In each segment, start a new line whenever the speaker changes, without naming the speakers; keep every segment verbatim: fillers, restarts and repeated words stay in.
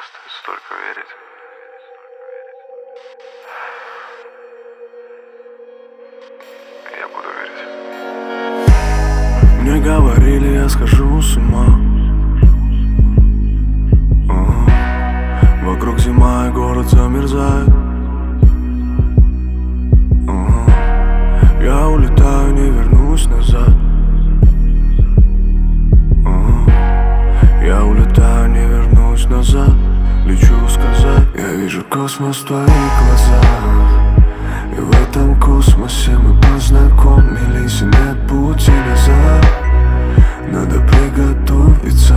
остается только верить. Я буду верить.
Мне говорили, я схожу с ума. Ага. Вокруг зима, и город замерзает. Ага. Я улетаю, не вернусь назад. Ага. Я улетаю, не вернусь назад. Лечу сказать, я вижу космос в твоих глазах. И в этом космосе мы познакомились, и нет пути назад. Надо приготовиться.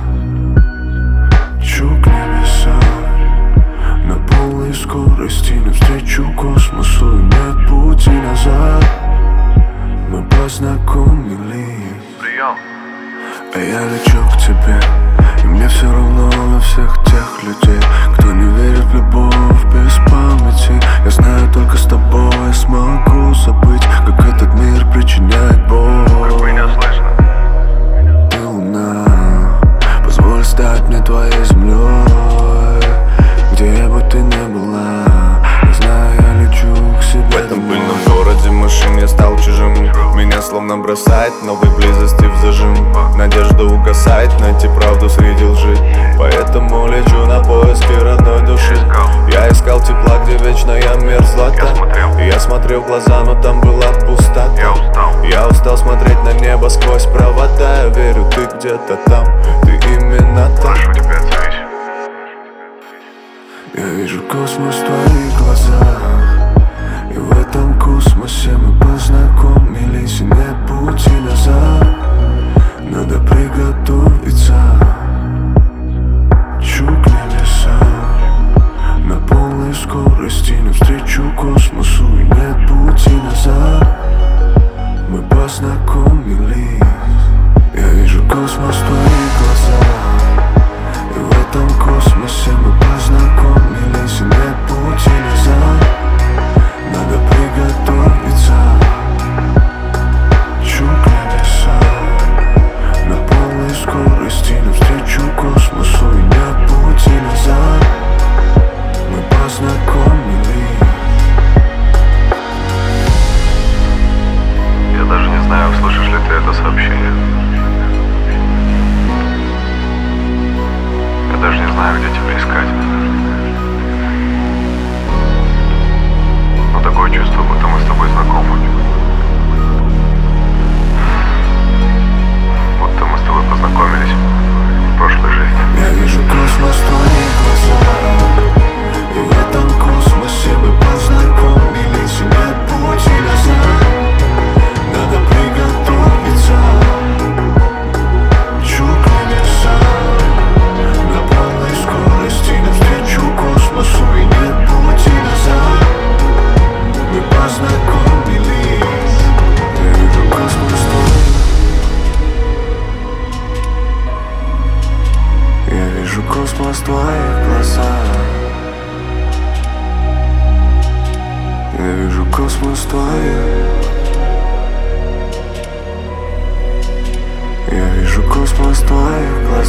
Лечу к небесам на полной скорости, навстречу космосу, и нет пути назад. Мы познакомились.
Прием.
А я лечу к тебе, и мне все равно на всех тех людей, кто не верит в любовь без памяти. Я знаю, только с тобой я смогу забыть, как этот мир причиняет боль.
Как меня слышно?
Ты луна, позволь стать мне твоей землей. Где бы ты ни была, я знаю, я лечу к себе.
В этом пыльном городе машин я стал чужим. Меня словно бросает новой близости в зажим. Надежда угасает найти правду среди лжи. Поэтому лечу на поиски родной души. Я искал тепла, где вечная мерзлота. Я смотрел в глаза, но там была пустота.
Я устал.
Я устал смотреть на небо сквозь провода. Я верю, ты где-то там, ты именно там.
Прошу тебя, отзовись.
Я вижу космос в твоих глазах. И в этом космосе мы познакомились, и нет пути назад. Надо приготовиться. Лечу к небесам на полной скорости, навстречу космосу, и нет пути назад. Мы познакомились. Я вижу космос в твоих глазах. И в этом космосе мы познакомились, и нет пути назад. Надо приготовиться. Лечу к небесам на полной скорости, навстречу космосу, и нет пути назад. Мы познакомились.
Я даже не знаю, услышишь ли ты это сообщение. Я даже не знаю, где тебя искать. Но такое чувство, будто мы с тобой знакомы. Будто мы с тобой познакомились в прошлой жизни.
Я вижу космос в твоих глазах. И в этом космосе мы познакомились, и нет пути назад. Надо приготовиться. Лечу к небесам на полной скорости, навстречу космосу, и нет пути назад. Мы познакомились. Я вижу космос в твоих. Я вижу космос в твоих глазах. Я вижу космос в твоих. Я вижу космос в твоих глазах.